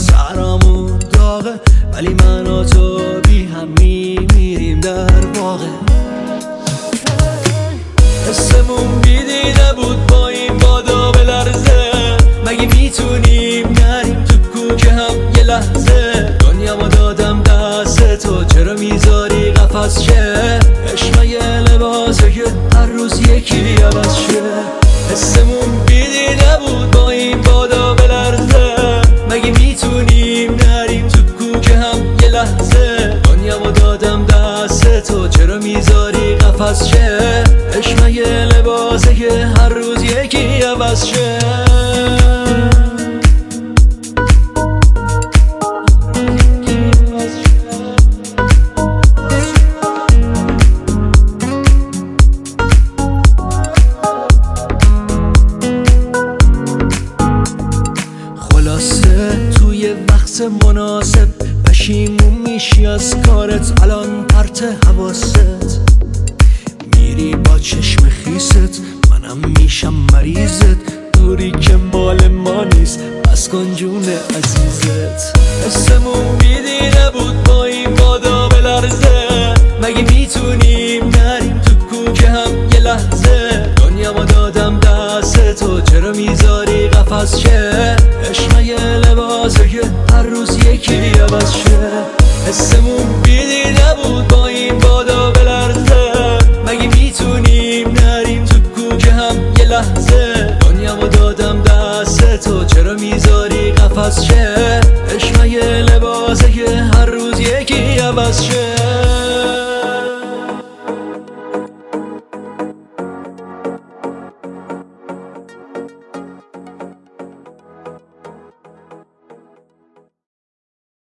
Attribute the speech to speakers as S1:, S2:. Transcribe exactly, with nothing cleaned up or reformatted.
S1: سرامون داغه ولی من و تو بی هم میمیریم در واقع. حسمون بیدی نبود با این بادا بلرزه، مگه میتونیم نریم تو کوکه هم یه لحظه؟ دنیامو دادم دست تو چرا میذاری قفس شه؟ عشق یه لباسه که هر روز یکی عوض شه. حسمون بیدی نبود با این بادا بلرزه، مگه میتونیم نریم تو کوکه هم یه لحظه؟ دنیامو دادم دست تو چرا میذاری قفس شه؟ عشق یه لباسه که هر روز یکی عوض شه. خلاصه توی وقت مناسب پشیمون میشی از کارت، الان پرت حواست میری با چشم خیست، منم میشم مریضت. دوری که مال ما نیست بس کن جون عزیزت. حسمون بیدی نبود با این بادا بلرزه، مگه میتونیم نریم تو کوکه هم یه لحظه؟ دنیامو دادم دست تو چرا میذاری قفس شه؟ عشق